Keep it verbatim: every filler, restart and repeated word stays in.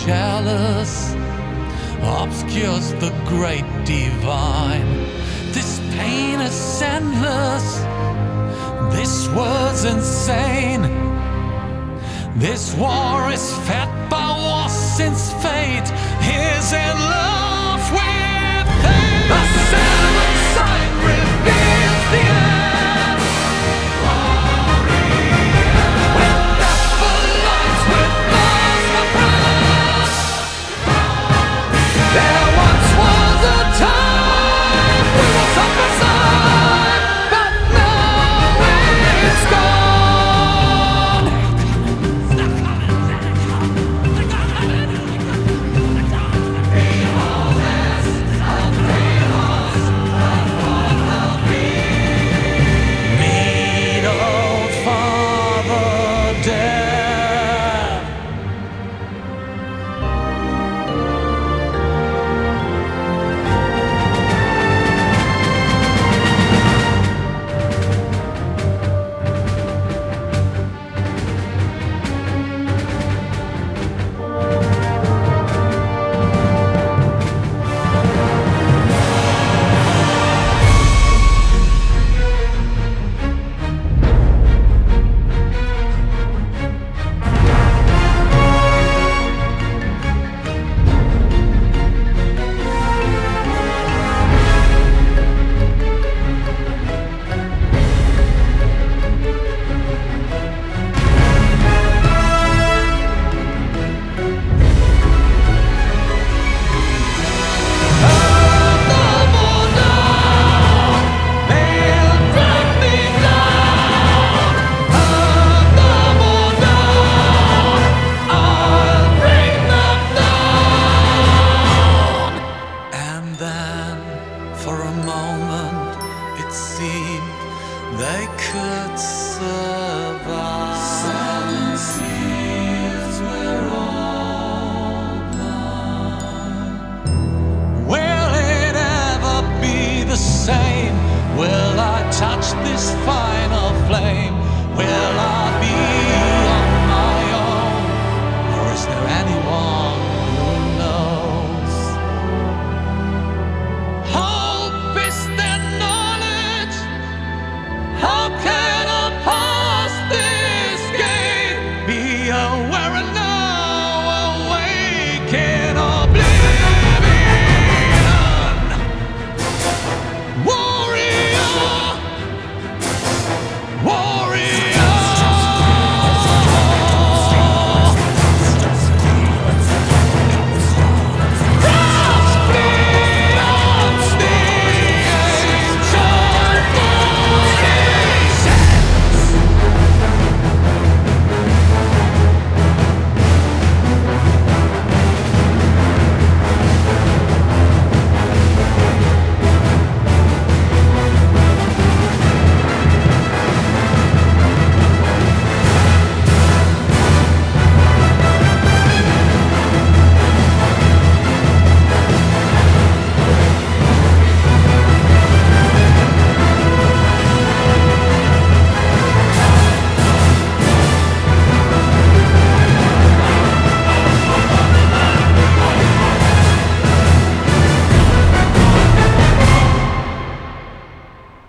jealous obscures the great divine. This pain is endless, this world's insane. This war is fed by war since fate is in love with pain. The seventh sign reveals the end. With deathful lights, with lost my friends. There once was a time we were side by side, but now it's gone. For a moment it seemed they could survive. Seven seas were all blind. Will it ever be the same? Will I touch this final flame? Will I be on my own? Or is there anyone